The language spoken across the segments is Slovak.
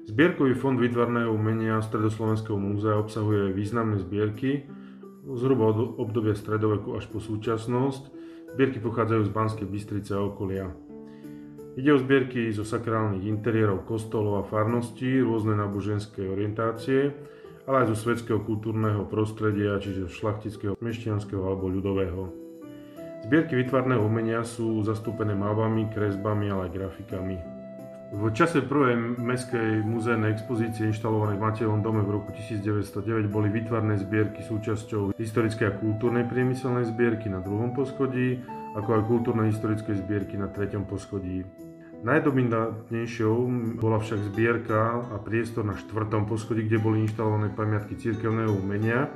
Zbierkový fond výtvarného umenia Stredoslovenského múzea obsahuje významné zbierky zhruba od obdobia stredoveku až po súčasnosť. Zbierky pochádzajú z Banskej Bystrice a okolia. Ide o zbierky zo sakrálnych interiérov kostolov a farností, rôzne náboženské orientácie, ale aj zo svetského kultúrneho prostredia, čiže šlachtického, mešťanského alebo ľudového. Zbierky výtvarného umenia sú zastúpené malbami, kresbami, ale aj grafikami. V čase prvej mestskej muzejnej expozície inštalovanej v Matejovom dome v roku 1909 boli výtvarné zbierky súčasťou historickej a kultúrnej priemyselnej zbierky na 2. poschodí, ako aj kultúrno-historickej zbierky na 3. poschodí. Najdominantnejšou bola však zbierka a priestor na 4. poschodí, kde boli inštalované pamiatky cirkevného umenia.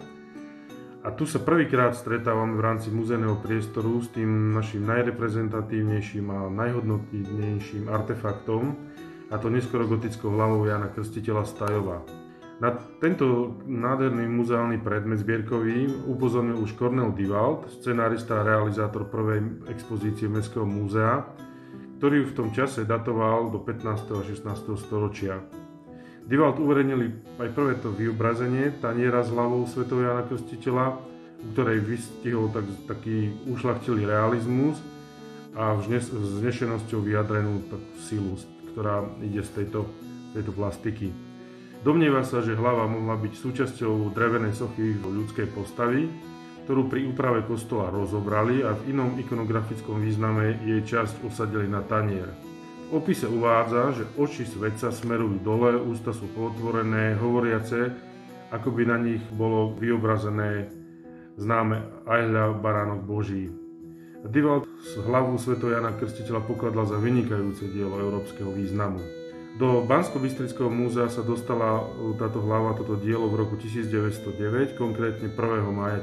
A tu sa prvýkrát stretávame v rámci muzejného priestoru s tým našim najreprezentatívnejším a najhodnotnejším artefaktom, a to neskoro gotickou hlavou Jána Krstiteľa z Tajova. Na tento nádherný muzeálny predmet zbierkový upozornil už Cornel Dewald, scenárista a realizátor prvej expozície Mestského múzea, ktorý v tom čase datoval do 15. a 16. storočia. Dewald uverejnili aj prvé to vyobrazenie taniera s hlavou svätého Jána Krstiteľa, u ktorej vystihol taký ušľachtilý realizmus a vznešenosťou vyjadrenú takú silu, ktorá ide z tejto plastiky. Domnieva sa, že hlava mohla byť súčasťou drevenej sochy ľudskej postavy, ktorú pri úprave kostola rozobrali a v inom ikonografickom význame jej časť osadili na tanier. V opise uvádza, že oči svätca smerujú dole, ústa sú potvorené, hovoriace, ako by na nich bolo vyobrazené známe Ajhľa baránok Boží. Dewald hlavu svätého Jána Krstiteľa pokladal za vynikajúce dielo európskeho významu. Do Banskobystrického múzea sa dostala táto hlava, toto dielo v roku 1909, konkrétne 1. mája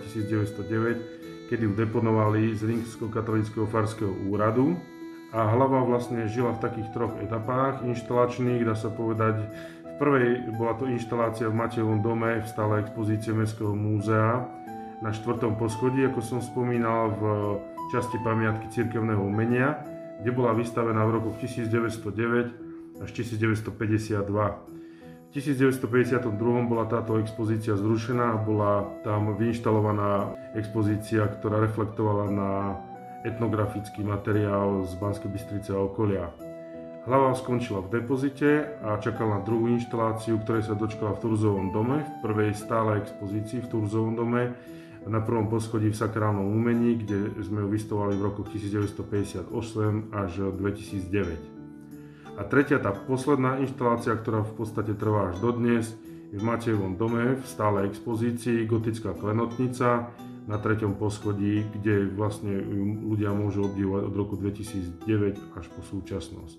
1909, kedy ju deponovali z Rímskokatolíckeho farského úradu. A hlava vlastne žila v takých troch etapách inštalačných, dá sa povedať. V prvej bola to inštalácia v Matejovom dome v stálej expozície Mestského múzea na 4. poschodí, ako som spomínal, v časti pamiatky cirkevného umenia, kde bola vystavená v rokoch 1909 až 1952. V 1952 bola táto expozícia zrušená a bola tam vyinštalovaná expozícia, ktorá reflektovala na etnografický materiál z Banskej Bystrice a okolia. Hlava skončila v depozite a čakala na druhú inštaláciu, ktorej sa dočkala v Turzovom dome, v prvej stálej expozícii v Turzovom dome, na 1. poschodí v sakrálnom umení, kde sme ju vystavovali v rokoch 1958 až 2009. A tretia, tá posledná inštalácia, ktorá v podstate trvá až dodnes, je v Matejovom dome v stálej expozícii gotická klenotnica na 3. poschodí, kde vlastne ľudia môžu obdivovať od roku 2009 až po súčasnosť.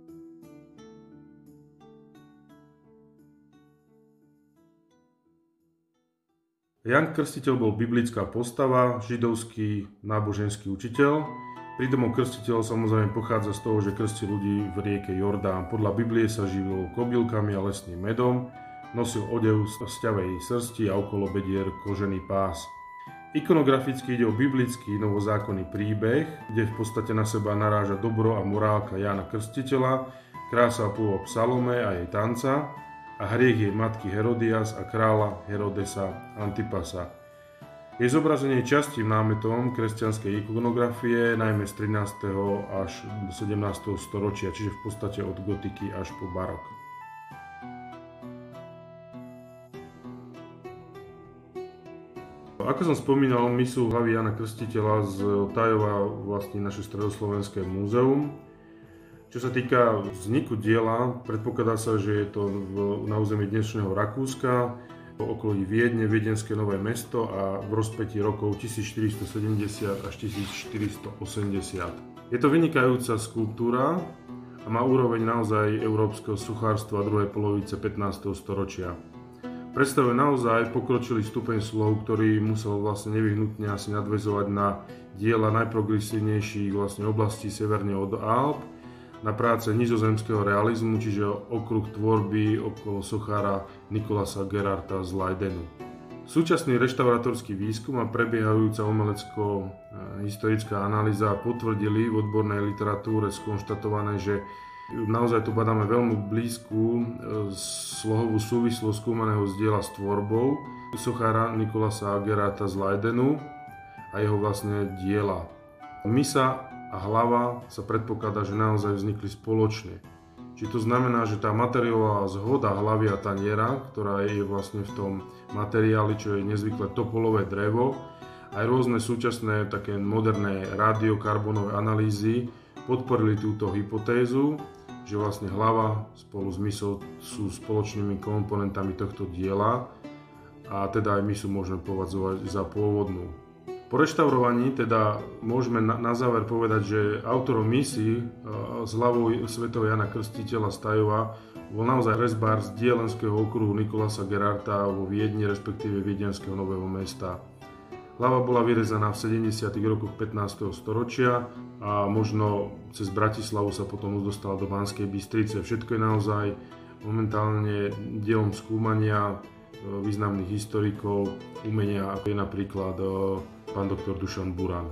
Ján Krstiteľ bol biblická postava, židovský náboženský učiteľ. Prídomok Krstiteľ samozrejme pochádza z toho, že krstil ľudí v rieke Jordán. Podľa Biblie sa živil kobylkami a lesným medom, nosil odev z sťavej srsti a okolo bedier kožený pás. Ikonograficky ide o biblický novozákonný príbeh, kde v podstate na seba naráža dobro a morálka Jána Krstiteľa, krása a pôvab Salome a jej tanca a hriech jej matky Herodias a kráľa Herodesa Antipasa. Jej zobrazenie je častým námetom kresťanskej ikonografie, najmä z 13. až do 17. storočia, čiže v podstate od gotiky až po barok. Ako som spomínal, misu hlavy Jána Krstiteľa z Tajova vlastní naše Stredoslovenské múzeum. Čo sa týka vzniku diela, predpokladá sa, že je to na území dnešného Rakúska, okolí Viedne, Viedenské Nové Mesto a v rozpätí rokov 1470 až 1480. Je to vynikajúca skulptúra a má úroveň naozaj európskeho sochárstva druhej polovice 15. storočia. Predstavuje naozaj pokročilý stupeň slov, ktorý musel vlastne nevyhnutne asi nadväzovať na diela najprogresívnejších vlastne oblastí severne od Alp, na práce nizozemského realizmu, čiže okruh tvorby okolo sochára Nikolasa Gerarta z Leidenu. Súčasný reštaurátorský výskum a prebiehajúca umelecko-historická analýza potvrdili v odbornej literatúre skonštatované, že Naozaj tu badáme veľmi blízku slohovú súvislosť skúmaného z diela s tvorbou sochára Nicolasa Gerarda z Leidenu a jeho vlastne diela. Mysa a hlava sa predpokladá, že naozaj vznikli spoločne. Čiže to znamená, že tá materiálová zhoda hlavy a taniera, ktorá je vlastne v tom materiáli, čo je nezvykle topolové drevo, aj rôzne súčasné také moderné radiokarbonové analýzy podporili túto hypotézu, že vlastne hlava spolu s mysou sú spoločnými komponentami tohto diela a teda aj mysu môžeme považovať za pôvodnú. Po reštaurovaní teda môžeme na záver povedať, že autorom misy s hlavou svätého Jana Krstiteľa z Tajova bol naozaj rezbár z dielenského okruhu Nicolasa Gerarda vo Viedni, respektíve Viedenského Nového Mesta. Hlava bola vyrezaná v 70. rokoch 15. storočia a možno cez Bratislavu sa potom dostala do Banskej Bystrice. Všetko je naozaj momentálne dielom skúmania významných historikov umenia, ako je napríklad pán doktor Dušan Buran.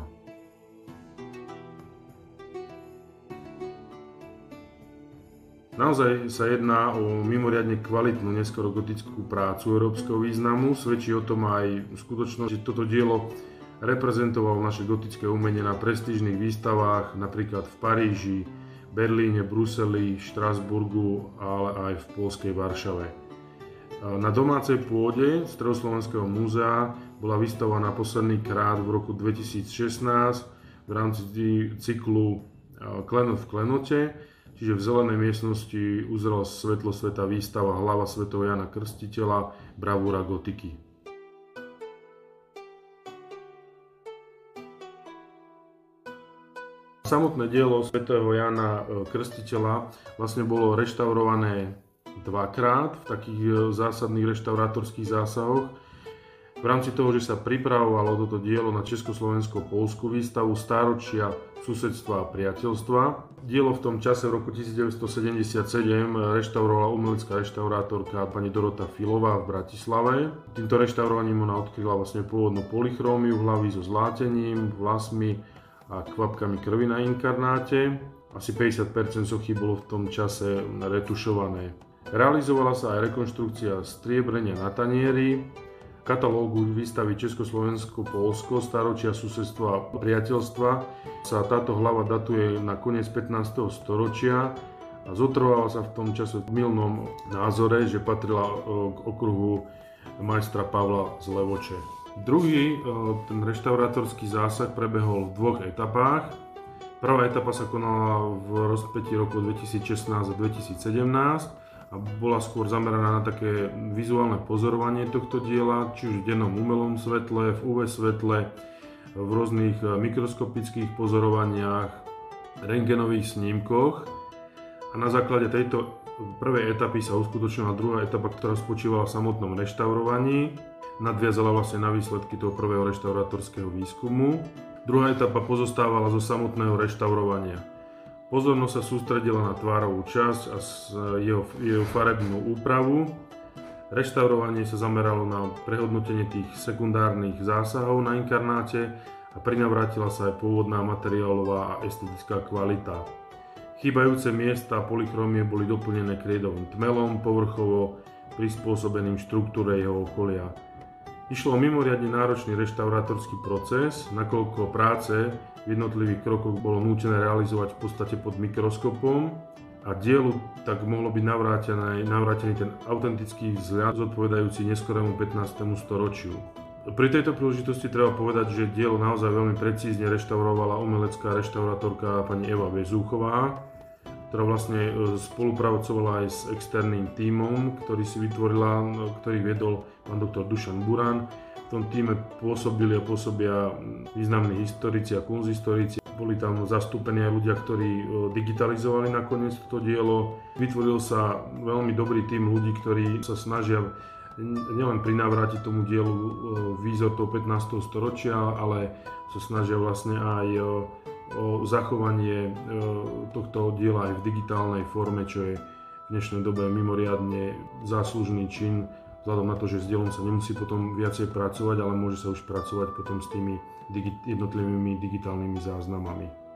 Naozaj sa jedná o mimoriadne kvalitnú neskorogotickú prácu európskeho významu. Svedčí o tom aj skutočnosť, že toto dielo reprezentovalo naše gotické umenie na prestížnych výstavách, napríklad v Paríži, Berlíne, Bruseli, Štrasburgu, ale aj v poľskej Varšave. Na domácej pôde Stredoslovenského múzea bola vystavovaná posledný krát v roku 2016 v rámci cyklu Klenot v klenote, čiže v zelenej miestnosti uzrela svetlo sveta výstava Hlava svätého Jana Krstiteľa bravúra gotiky. Samotné dielo svätého Jana Krstiteľa vlastne bolo reštaurované dvakrát v takých zásadných reštaurátorských zásahoch. V rámci toho, že sa pripravovalo toto dielo na československo-poľskú výstavu stáročia susedstva a priateľstva. Dielo v tom čase v roku 1977 reštaurovala umelecká reštaurátorka pani Dorota Filová v Bratislave. Týmto reštaurovaním ona odkryla vlastne pôvodnú polychrómiu hlavy so zlátením, vlasmi a kvapkami krvi na inkarnáte. Asi 50% sochy bolo v tom čase retušované. Realizovala sa aj rekonštrukcia striebrenia na tanieri, katalógu výstavy Československo-Poľsko stáročia susedstva a priateľstva sa táto hlava datuje na koniec 15. storočia a zotrvala sa v tom čase v mylnom názore, že patrila k okruhu majstra Pavla z Levoče. Druhý, ten reštaurátorský zásah prebehol v dvoch etapách. Prvá etapa sa konala v rozpätí roku 2016 a 2017 a bola skôr zameraná na také vizuálne pozorovanie tohto diela, či už v dennom umelom svetle, v UV svetle, v rôznych mikroskopických pozorovaniach, rentgenových snímkoch. A na základe tejto prvej etapy sa uskutočnila druhá etapa, ktorá spočívala v samotnom reštaurovaní. Nadviazala vlastne na výsledky toho prvého reštaurátorského výskumu. Druhá etapa pozostávala zo samotného reštaurovania. Pozornosť sa sústredila na tvárovú časť a jeho farebnú úpravu. Reštaurovanie sa zameralo na prehodnotenie tých sekundárnych zásahov na inkarnáte a prinavrátila sa aj pôvodná materiálová a estetická kvalita. Chýbajúce miesta a polychromie boli doplnené kriedovým tmelom, povrchovo prispôsobeným štruktúre jeho okolia. Išlo o mimoriadne náročný reštaurátorský proces, nakoľko práce v jednotlivých krokoch bolo nútené realizovať v podstate pod mikroskopom a dielu tak mohlo byť navrátený ten autentický vzhľad zodpovedajúci neskorému 15. storočiu. Pri tejto príležitosti treba povedať, že dielo naozaj veľmi precízne reštaurovala umelecká reštaurátorka pani Eva Bezúchová, ktorá vlastne spolupracovala aj s externým tímom, ktorý viedol pán doktor Dušan Buran. V tom tíme pôsobia významní historici a kunsthistorici. Boli tam zastúpení aj ľudia, ktorí digitalizovali nakoniec toto dielo. Vytvoril sa veľmi dobrý tím ľudí, ktorí sa snažia nielen prinavrátiť tomu dielu výzor toho 15. storočia, ale sa snažia vlastne aj o zachovanie tohto diela aj v digitálnej forme, čo je v dnešnej dobe mimoriadne záslužný čin, vzhľadom na to, že s dielom sa nemusí potom viacej pracovať, ale môže sa už pracovať potom s tými jednotlivými digitálnymi záznamami.